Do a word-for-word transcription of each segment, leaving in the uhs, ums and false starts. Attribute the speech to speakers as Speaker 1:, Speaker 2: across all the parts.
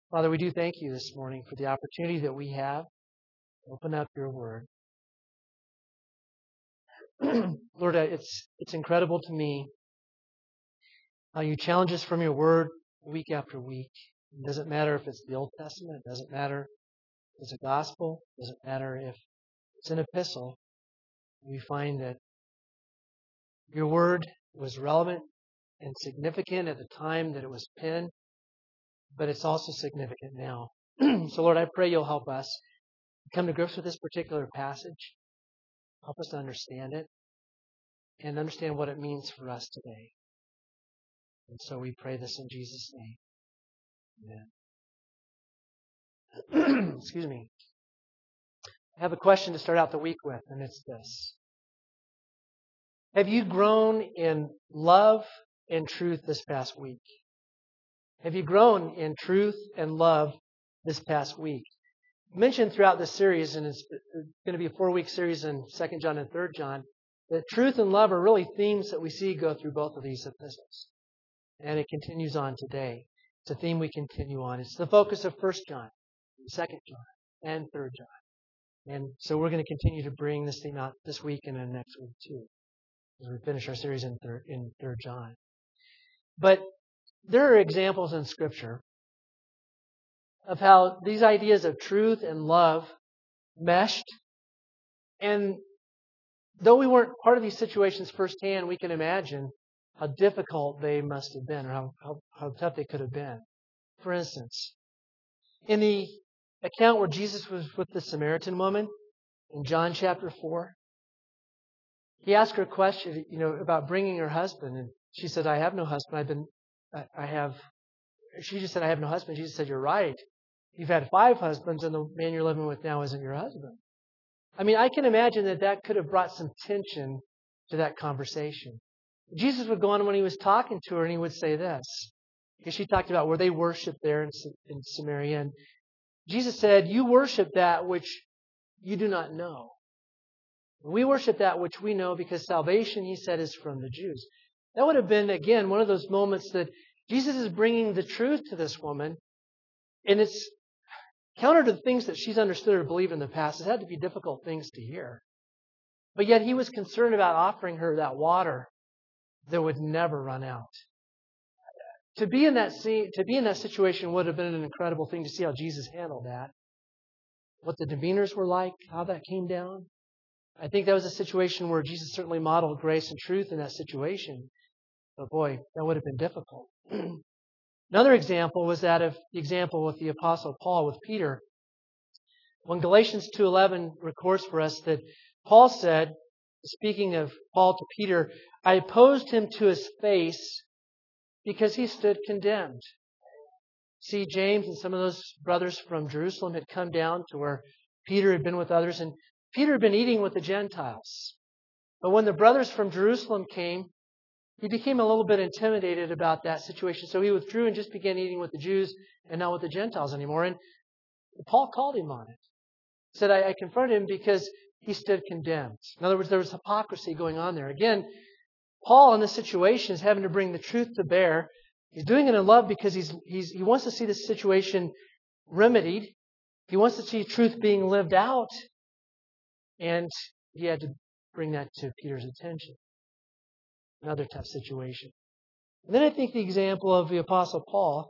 Speaker 1: Father, we do thank you this morning for the opportunity that we have to open up your word. Lord, it's it's incredible to me how you challenge us from your word week after week. It doesn't matter if it's the Old Testament. It doesn't matter if it's a gospel. It doesn't matter if it's an epistle. We find that your word was relevant and significant at the time that it was penned, but it's also significant now. So, Lord, I pray you'll help us come to grips with this particular passage. Help us to understand it and understand what it means for us today. And so we pray this in Jesus' name. Amen. Excuse me. I have a question to start out the week with, and it's this. Have you grown in love and truth this past week? Have you grown in truth and love this past week? I mentioned throughout this series, and it's going to be a four-week series in Second John and Third John, that truth and love are really themes that we see go through both of these epistles. And it continues on today. It's a theme we continue on. It's the focus of First John, Second John, and Third John. And so we're going to continue to bring this theme out this week and then next week too, as we finish our series in Third, in Third John. But there are examples in Scripture of how these ideas of truth and love meshed. And though we weren't part of these situations firsthand, we can imagine how difficult they must have been, or how, how, how tough they could have been. For instance, in the account where Jesus was with the Samaritan woman in John chapter four, he asked her a question, you know, about bringing her husband, and she said, "I have no husband. I've been, I, I have." She just said, "I have no husband." Jesus said, "You're right. You've had five husbands, and the man you're living with now isn't your husband." I mean, I can imagine that that could have brought some tension to that conversation. Jesus would go on when he was talking to her, and he would say this, because she talked about where they worshiped there in, in Samaria. And Jesus said, "You worship that which you do not know. We worship that which we know, because salvation," he said, "is from the Jews." That would have been, again, one of those moments that Jesus is bringing the truth to this woman, and it's counter to the things that she's understood or believed in the past. It had to be difficult things to hear. But yet he was concerned about offering her that water that would never run out. To be in that scene, to be in that situation would have been an incredible thing to see how Jesus handled that. What the demeanors were like, how that came down. I think that was a situation where Jesus certainly modeled grace and truth in that situation. But boy, that would have been difficult. Another example was that of the example with the Apostle Paul with Peter. When Galatians two eleven records for us that Paul said, speaking of Paul to Peter, "I opposed him to his face because he stood condemned." See, James and some of those brothers from Jerusalem had come down to where Peter had been with others, and Peter had been eating with the Gentiles. But when the brothers from Jerusalem came, he became a little bit intimidated about that situation. So he withdrew and just began eating with the Jews and not with the Gentiles anymore. And Paul called him on it. He said, I, I confronted him because he stood condemned. In other words, there was hypocrisy going on there. Again, Paul in this situation is having to bring the truth to bear. He's doing it in love because he's, he's, he wants to see this situation remedied. He wants to see truth being lived out. And he had to bring that to Peter's attention. Another tough situation. And then I think the example of the Apostle Paul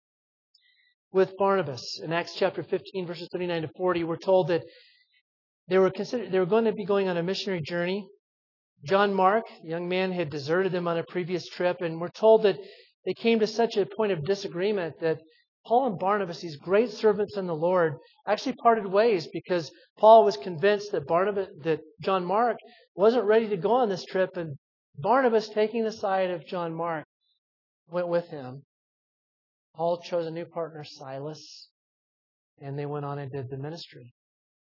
Speaker 1: with Barnabas. In Acts chapter fifteen, verses thirty-nine to forty, we're told that they were considered, they were going to be going on a missionary journey. John Mark, a young man, had deserted them on a previous trip, and we're told that they came to such a point of disagreement that Paul and Barnabas, these great servants in the Lord, actually parted ways because Paul was convinced that Barnabas, that John Mark wasn't ready to go on this trip, and Barnabas, taking the side of John Mark, went with him. Paul chose a new partner, Silas, and they went on and did the ministry.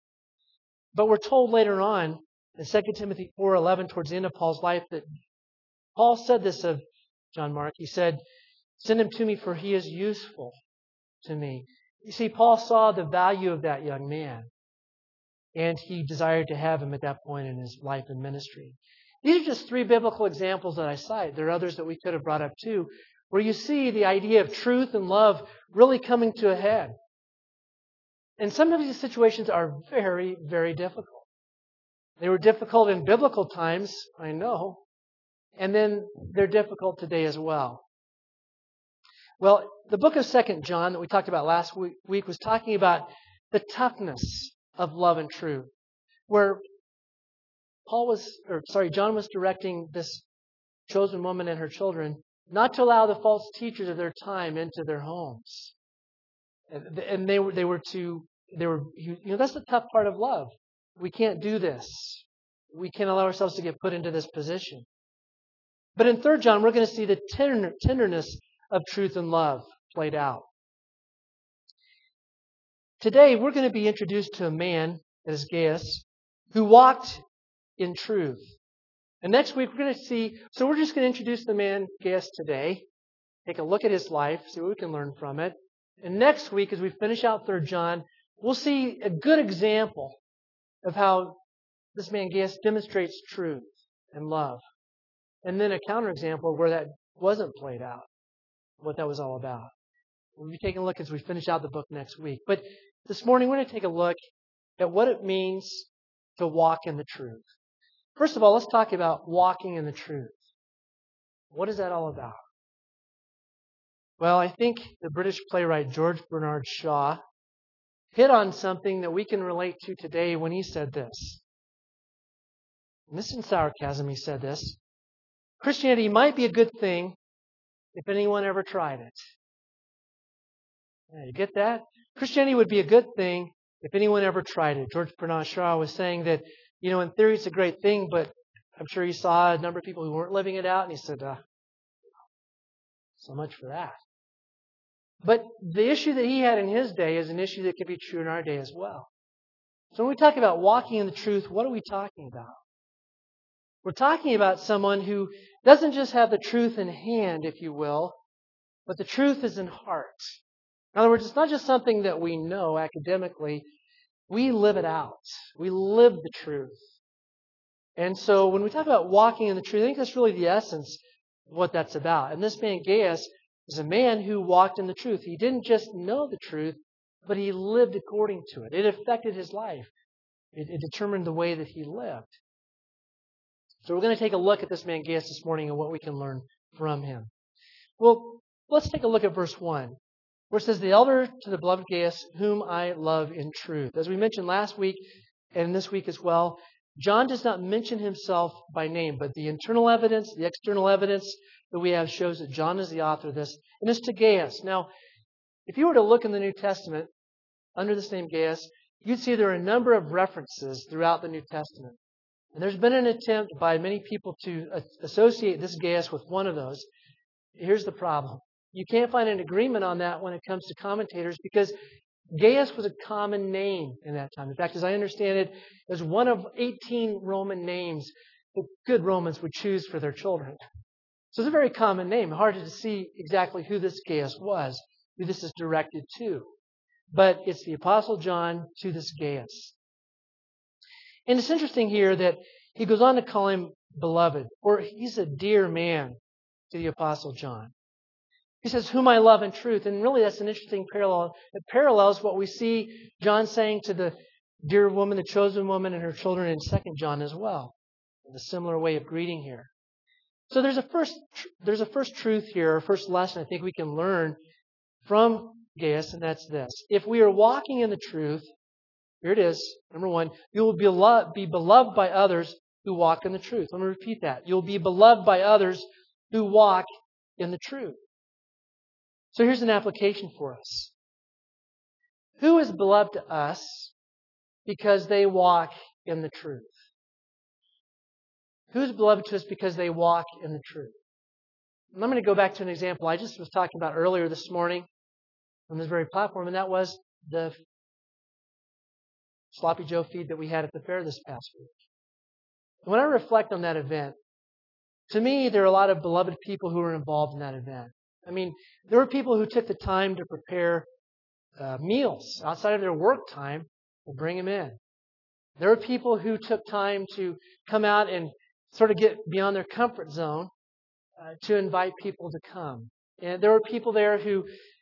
Speaker 1: But we're told later on in Second Timothy four eleven, towards the end of Paul's life, that Paul said this of John Mark. He said, "Send him to me, for he is useful to me." You see, Paul saw the value of that young man, and he desired to have him at that point in his life and ministry. These are just three biblical examples that I cite. There are others that we could have brought up too, where you see the idea of truth and love really coming to a head. And some of these situations are very, very difficult. They were difficult in biblical times, I know, and then they're difficult today as well. Well, the book of Second John that we talked about last week, week was talking about the toughness of love and truth, where Paul was, or sorry, John was directing this chosen woman and her children not to allow the false teachers of their time into their homes, and they were they were to they were you know that's the tough part of love. We can't do this. We can't allow ourselves to get put into this position. But in Third John, we're going to see the tender, tenderness of truth and love played out. Today, we're going to be introduced to a man, as Gaius, who walked in truth. And next week, we're going to see, so we're just going to introduce the man, Gaius, today, take a look at his life, see what we can learn from it. And next week, as we finish out Third John, we'll see a good example of how this man Gaius demonstrates truth and love. And then a counterexample of where that wasn't played out, what that was all about. We'll be taking a look as we finish out the book next week. But this morning, we're going to take a look at what it means to walk in the truth. First of all, let's talk about walking in the truth. What is that all about? Well, I think the British playwright George Bernard Shaw hit on something that we can relate to today when he said this. And this isn't sarcasm, he said this. Christianity might be a good thing if anyone ever tried it. Yeah, you get that? Christianity would be a good thing if anyone ever tried it. George Bernard Shaw was saying that, you know, in theory it's a great thing, but I'm sure he saw a number of people who weren't living it out, and he said, uh, so much for that. But the issue that he had in his day is an issue that could be true in our day as well. So when we talk about walking in the truth, what are we talking about? We're talking about someone who doesn't just have the truth in hand, if you will, but the truth is in heart. In other words, it's not just something that we know academically. We live it out. We live the truth. And so when we talk about walking in the truth, I think that's really the essence of what that's about. And this man, Gaius, is a man who walked in the truth. He didn't just know the truth, but he lived according to it. It affected his life. It, it determined the way that he lived. So we're going to take a look at this man Gaius this morning and what we can learn from him. Well, let's take a look at verse one, where it says, "The elder to the beloved Gaius, whom I love in truth." As we mentioned last week and this week as well, John does not mention himself by name, but the internal evidence, the external evidence that we have shows that John is the author of this, and it's to Gaius. Now, if you were to look in the New Testament under this name Gaius, you'd see there are a number of references throughout the New Testament. And there's been an attempt by many people to associate this Gaius with one of those. Here's the problem. You can't find an agreement on that when it comes to commentators because Gaius was a common name in that time. In fact, as I understand it, it was one of eighteen Roman names that good Romans would choose for their children. So it's a very common name. Hard to see exactly who this Gaius was, who this is directed to. But it's the Apostle John to this Gaius. And it's interesting here that he goes on to call him beloved, or he's a dear man to the Apostle John. He says, whom I love in truth. And really that's an interesting parallel. It parallels what we see John saying to the dear woman, the chosen woman, and her children in Second John as well. A similar way of greeting here. So there's a first there's a first truth here, a first lesson I think we can learn from Gaius, and that's this. If we are walking in the truth, here it is, number one, you will be loved, be beloved by others who walk in the truth. Let me repeat that. You'll be beloved by others who walk in the truth. So here's an application for us. Who is beloved to us because they walk in the truth? Who is beloved to us because they walk in the truth? And I'm going to go back to an example I just was talking about earlier this morning on this very platform, and that was the Sloppy Joe feed that we had at the fair this past week. And when I reflect on that event, to me, there are a lot of beloved people who were involved in that event. I mean, there were people who took the time to prepare uh, meals outside of their work time to bring them in. There were people who took time to come out and sort of get beyond their comfort zone uh, to invite people to come. And there were people there who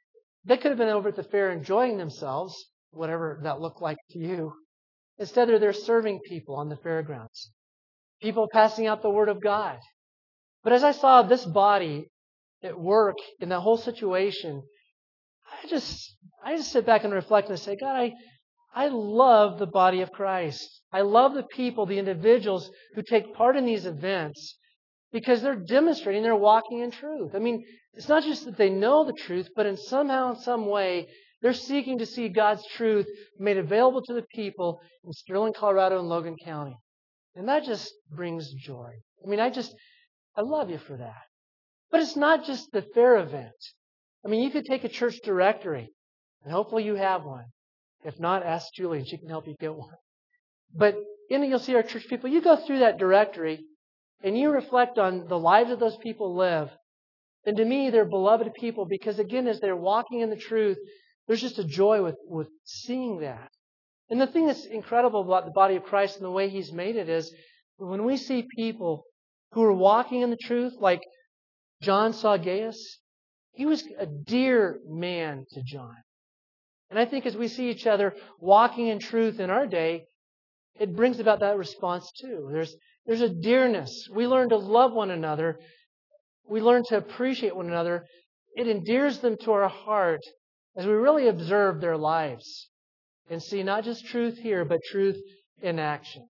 Speaker 1: They could have been over at the fair enjoying themselves, whatever that looked like to you. Instead, they're there serving people on the fairgrounds. People passing out the Word of God. But as I saw this body at work in that whole situation, I just I just sit back and reflect and say, God, I, I love the body of Christ. I love the people, the individuals who take part in these events because they're demonstrating they're walking in truth. I mean, it's not just that they know the truth, but in somehow, in some way, they're seeking to see God's truth made available to the people in Sterling, Colorado, and Logan County. And that just brings joy. I mean, I just, I love you for that. But it's not just the fair event. I mean, you could take a church directory, and hopefully you have one. If not, ask Julie, and she can help you get one. But in it, you'll see our church people. You go through that directory, and you reflect on the lives that those people live. And to me, they're beloved people because, again, as they're walking in the truth, there's just a joy with, with seeing that. And the thing that's incredible about the body of Christ and the way He's made it is when we see people who are walking in the truth, like John saw Gaius, he was a dear man to John. And I think as we see each other walking in truth in our day, it brings about that response too. There's, there's a dearness. We learn to love one another. We learn to appreciate one another. It endears them to our heart as we really observe their lives and see not just truth here, but truth in action.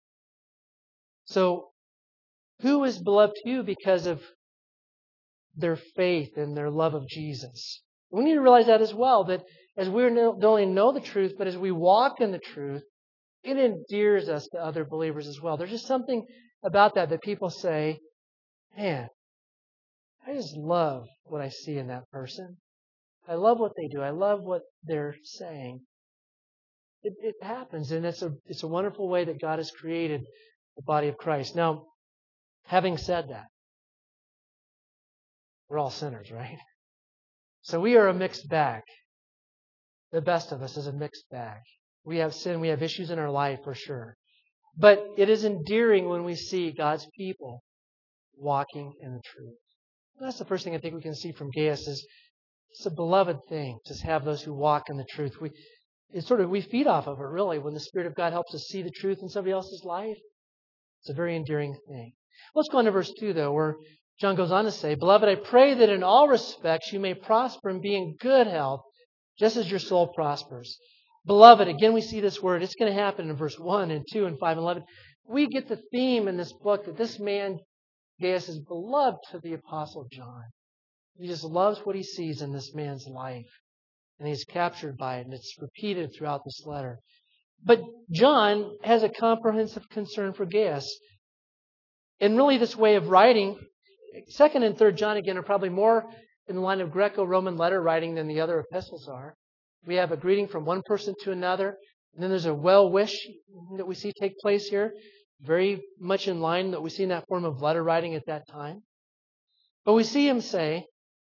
Speaker 1: So, who is beloved to you because of their faith and their love of Jesus? We need to realize that as well, that as we don't only know the truth, but as we walk in the truth, it endears us to other believers as well. There's just something about that that people say, man, I just love what I see in that person. I love what they do. I love what they're saying. It, it happens, and it's a it's a wonderful way that God has created the body of Christ. Now, having said that, we're all sinners, right? So we are a mixed bag. The best of us is a mixed bag. We have sin, we have issues in our life for sure. But it is endearing when we see God's people walking in the truth. And that's the first thing I think we can see from Gaius is it's a beloved thing to have those who walk in the truth. We it's sort of we feed off of it really when the Spirit of God helps us see the truth in somebody else's life. It's a very endearing thing. Let's go on to verse two though, where John goes on to say, Beloved, I pray that in all respects you may prosper and be in good health, just as your soul prospers. Beloved, again we see this word. It's going to happen in verse one and two and five and eleven. We get the theme in this book that this man, Gaius, is beloved to the Apostle John. He just loves what he sees in this man's life. And he's captured by it, and it's repeated throughout this letter. But John has a comprehensive concern for Gaius. And really this way of writing, Second and Third John, again, are probably more in the line of Greco-Roman letter writing than the other epistles are. We have a greeting from one person to another, and then there's a well-wish that we see take place here, very much in line that we see in that form of letter writing at that time. But we see him say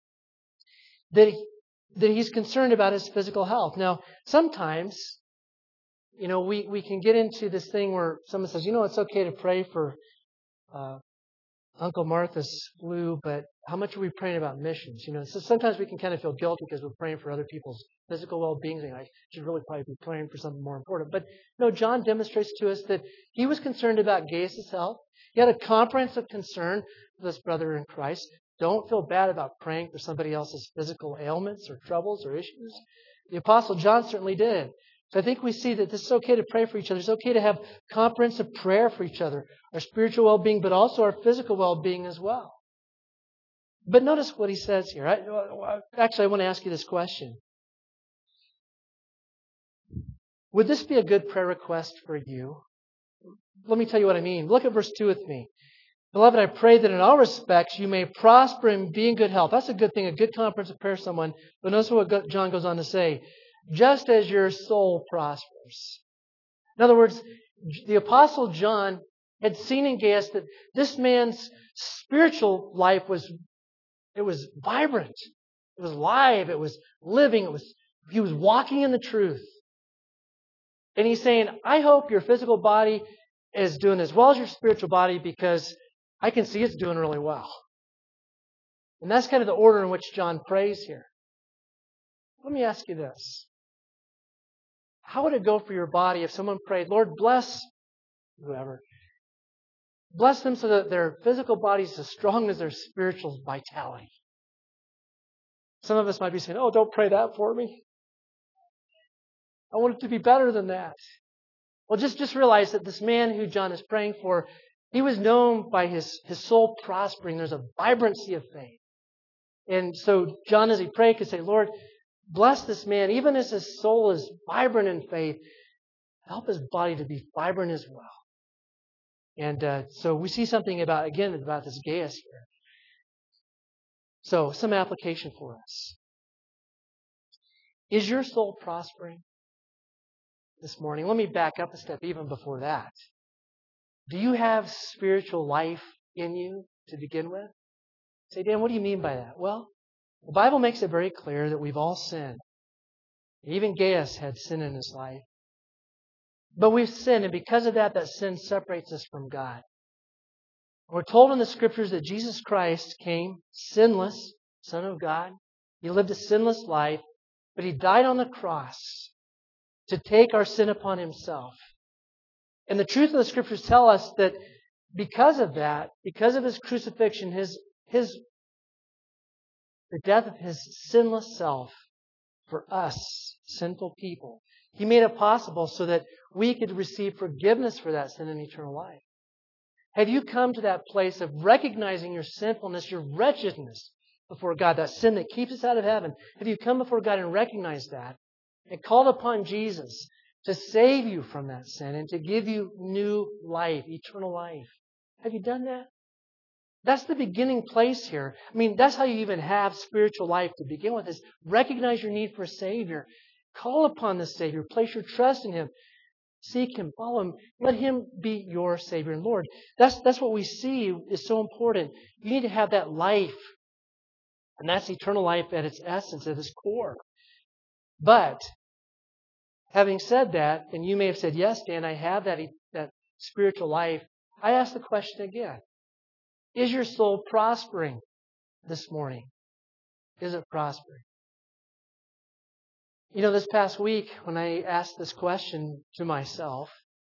Speaker 1: that he, that he's concerned about his physical health. Now, sometimes, you know, we, we can get into this thing where someone says, you know, it's okay to pray for uh, Uncle Martha's flu, but how much are we praying about missions? You know, so sometimes we can kind of feel guilty because we're praying for other people's physical well-being. And I should really probably be praying for something more important. But no, John demonstrates to us that he was concerned about Gaius' health. He had a comprehensive concern for this brother in Christ. Don't feel bad about praying for somebody else's physical ailments or troubles or issues. The Apostle John certainly did. So I think we see that this is okay to pray for each other. It's okay to have comprehensive prayer for each other, our spiritual well-being, but also our physical well-being as well. But notice what he says here. I, actually, I want to ask you this question. Would this be a good prayer request for you? Let me tell you what I mean. Look at verse two with me. Beloved, I pray that in all respects you may prosper and be in good health. That's a good thing, a good comprehensive prayer for someone. But notice what John goes on to say. Just as your soul prospers. In other words, the Apostle John had seen in Gaius that this man's spiritual life was, it was vibrant. It was live. It was living. It was, he was walking in the truth. And he's saying, I hope your physical body is doing as well as your spiritual body because I can see it's doing really well. And that's kind of the order in which John prays here. Let me ask you this. How would it go for your body if someone prayed, Lord, bless whoever. Bless them so that their physical body is as strong as their spiritual vitality. Some of us might be saying, oh, don't pray that for me. I want it to be better than that. Well, just, just realize that this man who John is praying for, he was known by his, his soul prospering. There's a vibrancy of faith. And so John, as he prayed, could say, Lord, bless this man, even as his soul is vibrant in faith, help his body to be vibrant as well. And uh, so we see something about, again, about this Gaius here. So, some application for us. Is your soul prospering this morning? Let me back up a step even before that. Do you have spiritual life in you to begin with? Say, Dan, what do you mean by that? Well, the Bible makes it very clear that we've all sinned. Even Gaius had sin in his life. But we've sinned, and because of that, that sin separates us from God. We're told in the Scriptures that Jesus Christ came sinless, Son of God. He lived a sinless life, but He died on the cross to take our sin upon Himself. And the truth of the Scriptures tell us that because of that, because of His crucifixion, His, His, the death of His sinless self for us, sinful people, He made it possible so that we could receive forgiveness for that sin and eternal life. Have you come to that place of recognizing your sinfulness, your wretchedness before God, that sin that keeps us out of heaven? Have you come before God and recognized that and called upon Jesus to save you from that sin and to give you new life, eternal life? Have you done that? That's the beginning place here. I mean, that's how you even have spiritual life to begin with, is recognize your need for a Savior. Call upon the Savior. Place your trust in Him. Seek Him. Follow Him. Let Him be your Savior and Lord. That's, that's what we see is so important. You need to have that life. And that's eternal life at its essence, at its core. But, having said that, and you may have said, yes, Dan, I have that, that spiritual life. I ask the question again. Is your soul prospering this morning? Is it prospering? You know, this past week, when I asked this question to myself,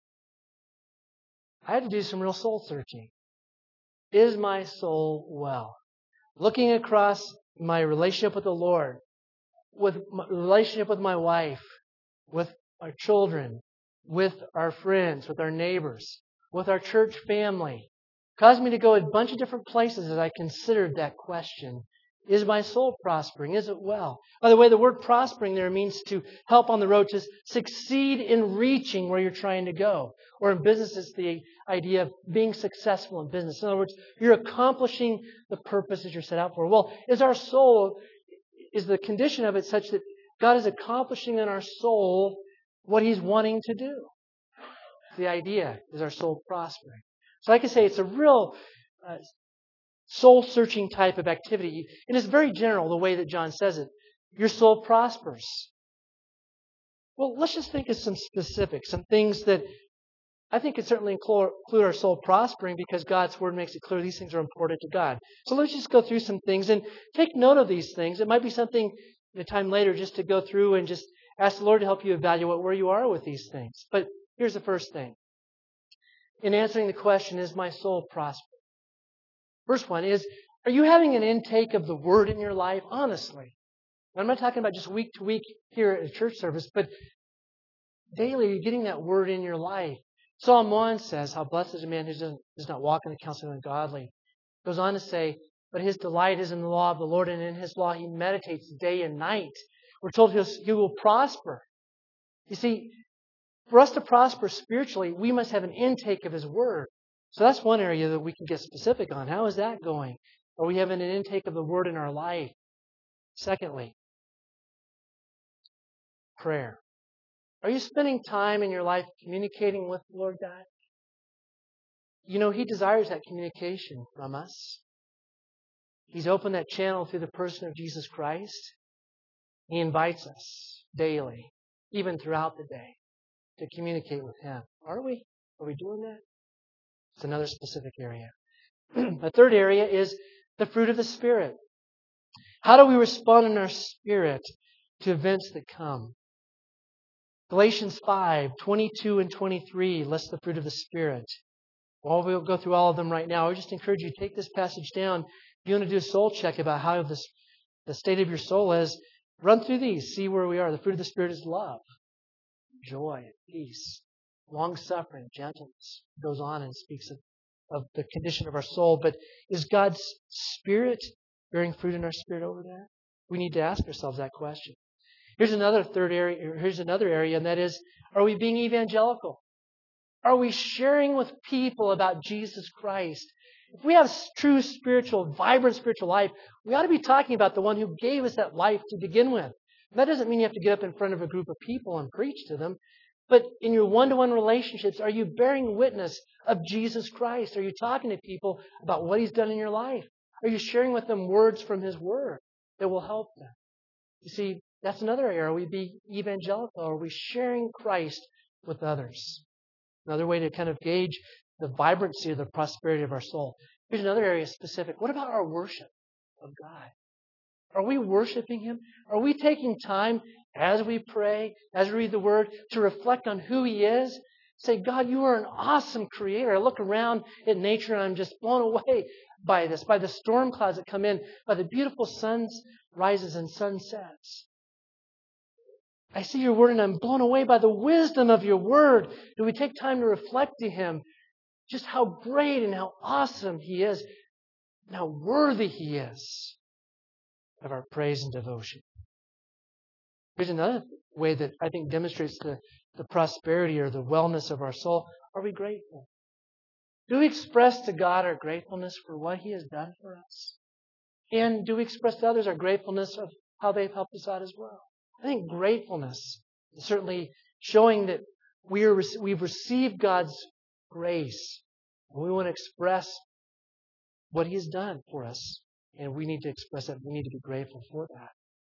Speaker 1: I had to do some real soul searching. Is my soul well? Looking across my relationship with the Lord, with my relationship with my wife, with our children, with our friends, with our neighbors, with our church family, caused me to go a bunch of different places as I considered that question. Is my soul prospering? Is it well? By the way, the word prospering there means to help on the road, to succeed in reaching where you're trying to go. Or in business, it's the idea of being successful in business. In other words, you're accomplishing the purpose that you're set out for. Well, is our soul, is the condition of it such that God is accomplishing in our soul what He's wanting to do? The idea is our soul prospering. So I can say it's a real uh, soul-searching type of activity. And it's very general, the way that John says it. Your soul prospers. Well, let's just think of some specifics, some things that I think could certainly include our soul prospering because God's Word makes it clear these things are important to God. So let's just go through some things and take note of these things. It might be something in a time later just to go through and just ask the Lord to help you evaluate where you are with these things. But here's the first thing. In answering the question, is my soul prospering? First one is, are you having an intake of the Word in your life? Honestly. I'm not talking about just week to week here at a church service, but daily you're getting that Word in your life. Psalm one says, how blessed is a man who doesn't, does not walk in the counsel of the ungodly. It goes on to say, but his delight is in the law of the Lord, and in His law he meditates day and night. We're told he'll, he will prosper. You see, for us to prosper spiritually, we must have an intake of His Word. So that's one area that we can get specific on. How is that going? Are we having an intake of the Word in our life? Secondly, prayer. Are you spending time in your life communicating with the Lord God? You know, He desires that communication from us. He's opened that channel through the person of Jesus Christ. He invites us daily, even throughout the day, to communicate with Him. Are we? Are we doing that? It's another specific area. A third area is the fruit of the Spirit. How do we respond in our spirit to events that come. Galatians five, twenty-two and twenty-three lists the fruit of the Spirit. Well, we'll go through all of them right now. I would just encourage you to take this passage down. If you want to do a soul check about how this, the state of your soul is, run through these, see where we are. The fruit of the Spirit is love, joy, peace, long-suffering, gentleness. It goes on and speaks of, of the condition of our soul. But is God's Spirit bearing fruit in our spirit over there? We need to ask ourselves that question. Here's another third area, here's another area, and that is, are we being evangelical? Are we sharing with people about Jesus Christ? If we have true spiritual, vibrant spiritual life, we ought to be talking about the one who gave us that life to begin with. That doesn't mean you have to get up in front of a group of people and preach to them. But in your one-to-one relationships, are you bearing witness of Jesus Christ? Are you talking to people about what He's done in your life? Are you sharing with them words from His Word that will help them? You see, that's another area. Are we be evangelical? Are we sharing Christ with others? Another way to kind of gauge the vibrancy or the prosperity of our soul. Here's another area specific. What about our worship of God? Are we worshiping Him? Are we taking time as we pray, as we read the Word, to reflect on who He is? Say, God, you are an awesome Creator. I look around at nature and I'm just blown away by this, by the storm clouds that come in, by the beautiful suns rises and sunsets. I see your Word and I'm blown away by the wisdom of your Word. Do we take time to reflect to Him just how great and how awesome He is and how worthy He is of our praise and devotion? Here's another way that I think demonstrates the, the prosperity or the wellness of our soul. Are we grateful? Do we express to God our gratefulness for what He has done for us? And do we express to others our gratefulness of how they've helped us out as well? I think gratefulness is certainly showing that we are, we've received God's grace. And we want to express what He has done for us. And we need to express that. We need to be grateful for that.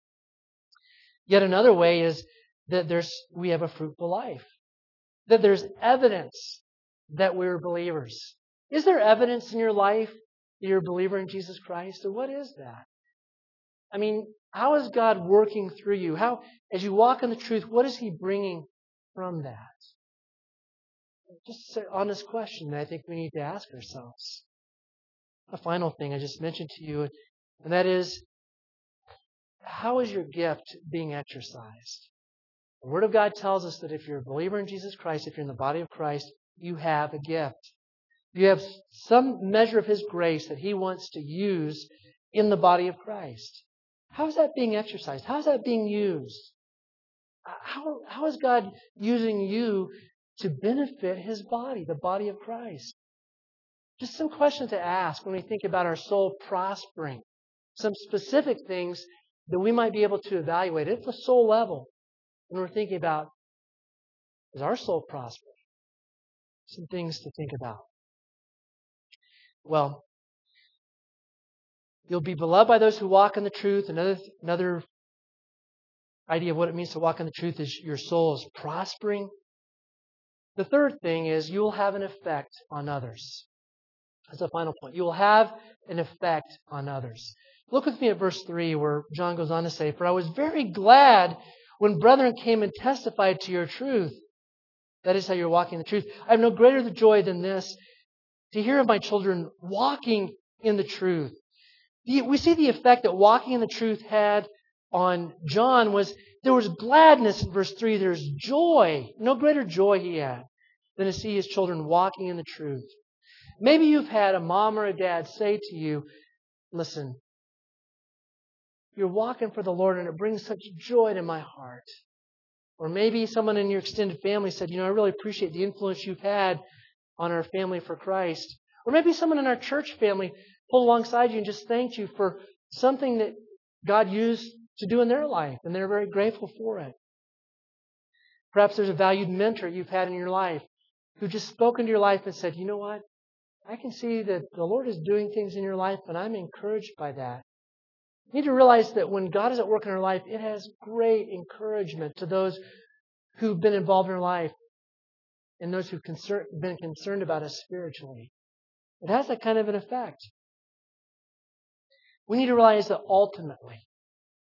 Speaker 1: Yet another way is that there's we have a fruitful life. That there's evidence that we're believers. Is there evidence in your life that you're a believer in Jesus Christ? Or what is that? I mean, how is God working through you? How, as you walk in the truth, what is He bringing from that? Just an honest question that I think we need to ask ourselves. A final thing I just mentioned to you, and that is, how is your gift being exercised? The Word of God tells us that if you're a believer in Jesus Christ, if you're in the body of Christ, you have a gift. You have some measure of His grace that He wants to use in the body of Christ. How is that being exercised? How is that being used? How, how is God using you to benefit His body, the body of Christ? Just some questions to ask when we think about our soul prospering. Some specific things that we might be able to evaluate at the soul level when we're thinking about, is our soul prospering? Some things to think about. Well, you'll be beloved by those who walk in the truth. Another, another idea of what it means to walk in the truth is your soul is prospering. The third thing is you will have an effect on others. That's the final point. You will have an effect on others. Look with me at verse three where John goes on to say, "For I was very glad when brethren came and testified to your truth." That is how you're walking in the truth. "I have no greater joy than this, to hear of my children walking in the truth." We see the effect that walking in the truth had on John was there was gladness in verse three. There's joy. No greater joy he had than to see his children walking in the truth. Maybe you've had a mom or a dad say to you, "Listen, you're walking for the Lord and it brings such joy to my heart." Or maybe someone in your extended family said, "You know, I really appreciate the influence you've had on our family for Christ." Or maybe someone in our church family pulled alongside you and just thanked you for something that God used to do in their life, and they're very grateful for it. Perhaps there's a valued mentor you've had in your life who just spoke into your life and said, "You know what? I can see that the Lord is doing things in your life, and I'm encouraged by that." You need to realize that when God is at work in our life, it has great encouragement to those who've been involved in our life and those who've concern, been concerned about us spiritually. It has that kind of an effect. We need to realize that ultimately,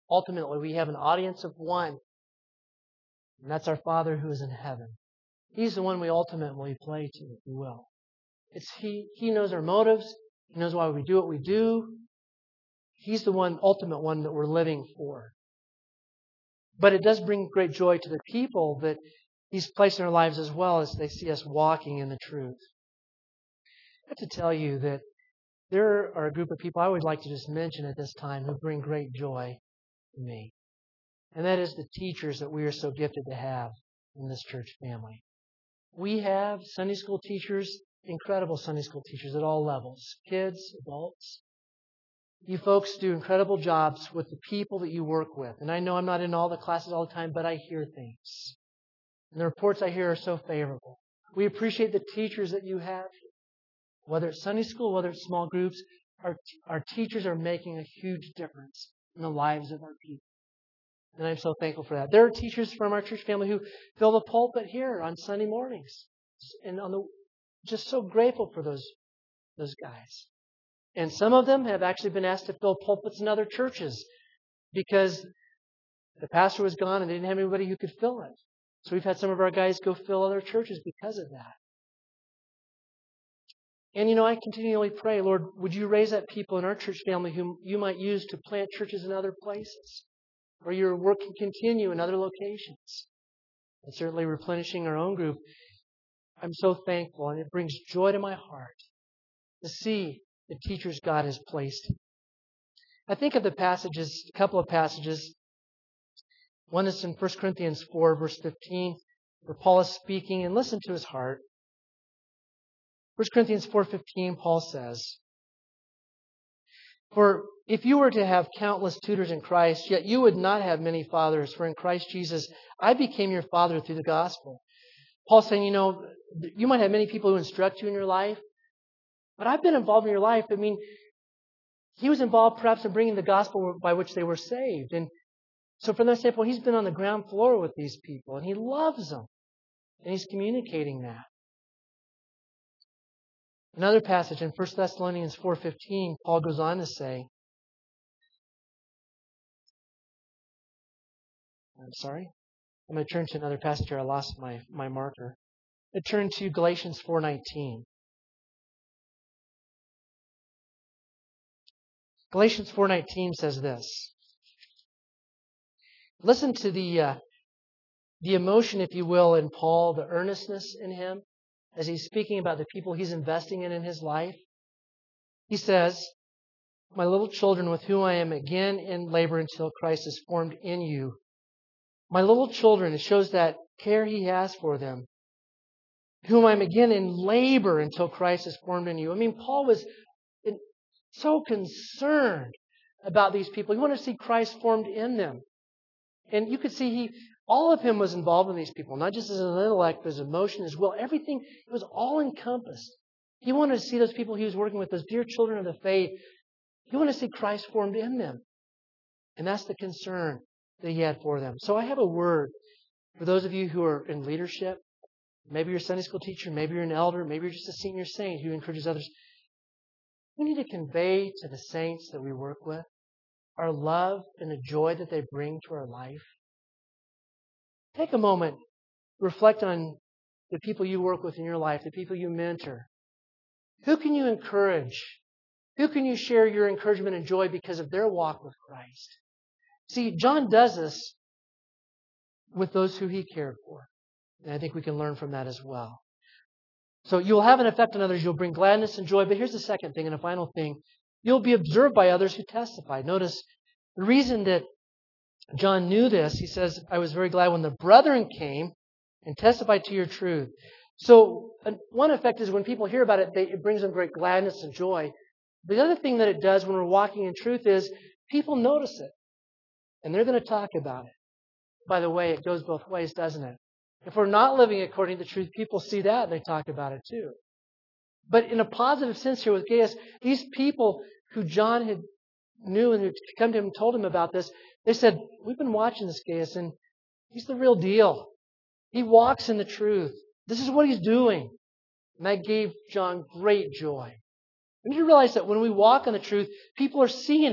Speaker 1: ultimately we have an audience of one, and that's our Father who is in heaven. He's the one we ultimately play to, if you will. It's He, He knows our motives. He knows why we do what we do. He's the one, ultimate one that we're living for. But it does bring great joy to the people that He's placed in our lives as well as they see us walking in the truth. I have to tell you that there are a group of people I would like to just mention at this time who bring great joy to me. And that is the teachers that we are so gifted to have in this church family. We have Sunday school teachers, incredible Sunday school teachers at all levels, kids, adults. You folks do incredible jobs with the people that you work with. And I know I'm not in all the classes all the time, but I hear things. And the reports I hear are so favorable. We appreciate the teachers that you have. Whether it's Sunday school, whether it's small groups, our, our teachers are making a huge difference in the lives of our people. And I'm so thankful for that. There are teachers from our church family who fill the pulpit here on Sunday mornings. And on the, just so grateful for those, those guys. And some of them have actually been asked to fill pulpits in other churches because the pastor was gone and they didn't have anybody who could fill it. So we've had some of our guys go fill other churches because of that. And, you know, I continually pray, Lord, would you raise up people in our church family whom you might use to plant churches in other places, or your work can continue in other locations. And certainly replenishing our own group. I'm so thankful, and it brings joy to my heart to see the teachers God has placed. I think of the passages, a couple of passages. One is in First Corinthians four, verse fifteen, where Paul is speaking, and listen to his heart. First Corinthians four fifteen, Paul says, "For if you were to have countless tutors in Christ, yet you would not have many fathers, for in Christ Jesus I became your father through the gospel." Paul's saying, you know, you might have many people who instruct you in your life, but I've been involved in your life. I mean, he was involved perhaps in bringing the gospel by which they were saved. And so from that standpoint, he's been on the ground floor with these people, and he loves them, and he's communicating that. Another passage in First Thessalonians four fifteen, Paul goes on to say, I'm sorry, I'm going to turn to another passage here. I lost my, my marker. I turn to Galatians four nineteen. Galatians four nineteen says this. Listen to the uh, the emotion, if you will, in Paul, the earnestness in him as he's speaking about the people he's investing in in his life. He says, "My little children, with whom I am again in labor until Christ is formed in you." My little children, it shows that care he has for them. "Whom I am again in labor until Christ is formed in you." I mean, Paul was so concerned about these people. He wanted to see Christ formed in them. And you could see he, all of him was involved in these people, not just as an intellect, but his emotion as well. Everything, it was all encompassed. He wanted to see those people he was working with, those dear children of the faith. He wanted to see Christ formed in them. And that's the concern that he had for them. So I have a word for those of you who are in leadership. Maybe you're a Sunday school teacher, maybe you're an elder, maybe you're just a senior saint who encourages others. We need to convey to the saints that we work with our love and the joy that they bring to our life. Take a moment, reflect on the people you work with in your life, the people you mentor. Who can you encourage? Who can you share your encouragement and joy because of their walk with Christ? See, John does this with those who he cared for. And I think we can learn from that as well. So you'll have an effect on others. You'll bring gladness and joy. But here's the second thing and a final thing. You'll be observed by others who testify. Notice the reason that John knew this, he says, "I was very glad when the brethren came and testified to your truth." So one effect is when people hear about it, they, it brings them great gladness and joy. The other thing that it does when we're walking in truth is people notice it. And they're going to talk about it. By the way, it goes both ways, doesn't it? If we're not living according to truth, people see that and they talk about it too. But in a positive sense here with Gaius, these people who John had knew and who come to him and told him about this, they said, "We've been watching this Gaius and he's the real deal. He walks in the truth. This is what he's doing." And that gave John great joy. We need to realize that when we walk in the truth, people are seeing it.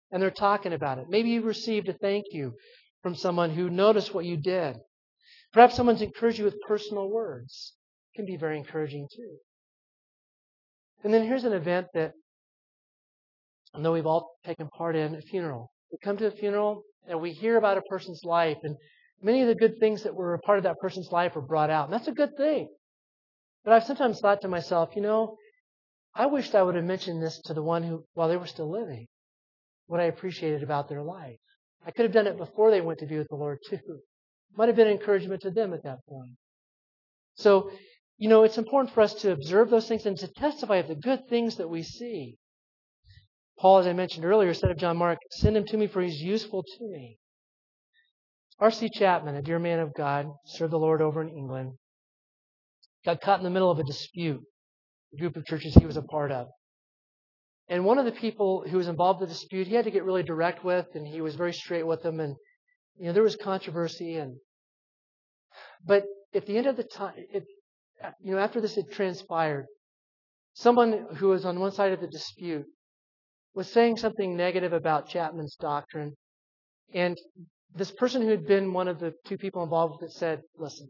Speaker 1: and they're talking about it. Maybe you received a thank you from someone who noticed what you did. Perhaps someone's encouraged you with personal words. It can be very encouraging too. And then here's an event that I know we've all taken part in, a funeral. We come to a funeral and we hear about a person's life, and many of the good things that were a part of that person's life are brought out. And that's a good thing. But I've sometimes thought to myself, you know, I wished I would have mentioned this to the one who, while they were still living, what I appreciated about their life. I could have done it before they went to be with the Lord too. Might have been encouragement to them at that point. So, you know, it's important for us to observe those things and to testify of the good things that we see. Paul, as I mentioned earlier, said of John Mark, send him to me for he's useful to me. R C Chapman, a dear man of God, served the Lord over in England, got caught in the middle of a dispute, a group of churches he was a part of. And one of the people who was involved in the dispute, he had to get really direct with, and he was very straight with them. And, you know, there was controversy. And But at the end of the time, it, you know, after this had transpired, someone who was on one side of the dispute was saying something negative about Chapman's doctrine. And this person who had been one of the two people involved with it said, listen,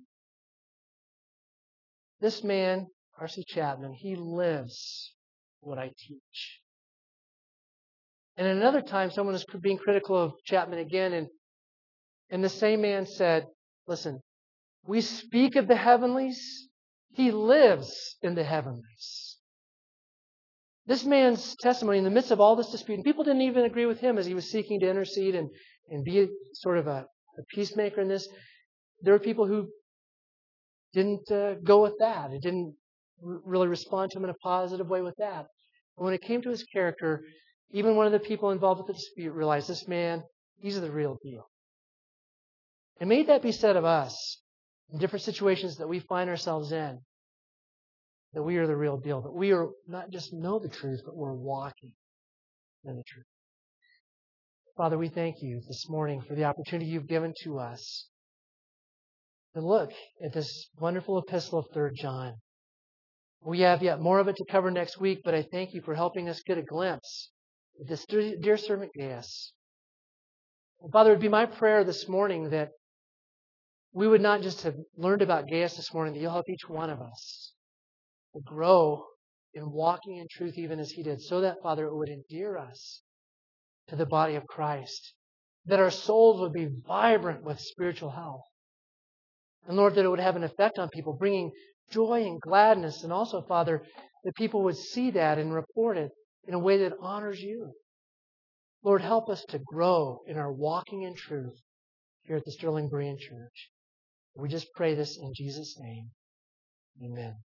Speaker 1: this man, R C Chapman, he lives what I teach. And at another time, someone was being critical of Chapman again, and, and the same man said, listen, we speak of the heavenlies. He lives in the heavenlies. This man's testimony in the midst of all this dispute, and people didn't even agree with him as he was seeking to intercede and, and be a, sort of a, a peacemaker in this. There were people who didn't uh, go with that. It didn't r- really respond to him in a positive way with that. But when it came to his character, even one of the people involved with the dispute realized this man, he's the real deal. And may that be said of us in different situations that we find ourselves in, that we are the real deal, that we are not just know the truth, but we're walking in the truth. Father, we thank you this morning for the opportunity you've given to us to look at this wonderful epistle of Third John. We have yet more of it to cover next week, but I thank you for helping us get a glimpse of this dear servant Gaius. And Father, it would be my prayer this morning that we would not just have learned about Gaius this morning, that you'll help each one of us to grow in walking in truth even as he did, so that, Father, it would endear us to the body of Christ, that our souls would be vibrant with spiritual health. And Lord, that it would have an effect on people, bringing joy and gladness, and also, Father, that people would see that and report it in a way that honors you. Lord, help us to grow in our walking in truth here at the Sterling Berean Church. We just pray this in Jesus' name. Amen.